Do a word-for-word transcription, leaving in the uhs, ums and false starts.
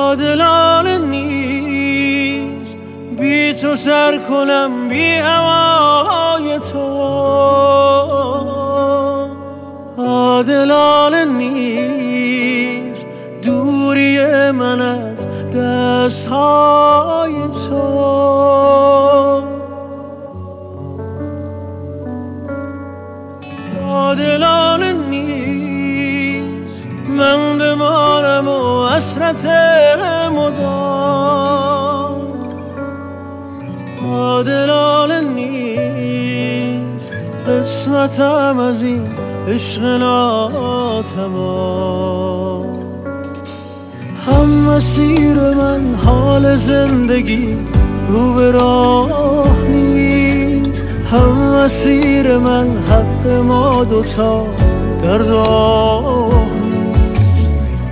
عادلانه نیست بی تو سر کنم بی هوای تو، عادلانه نیست دوری من از دستهای تو. عادلانه نیست من بمانم و حسرت مدام، عادلانه نیست قسمتم از این عشق ناتمام. هم مسیر من حال زندگی رو به راه نیست، هم مسیر من حق ما دوتا در راه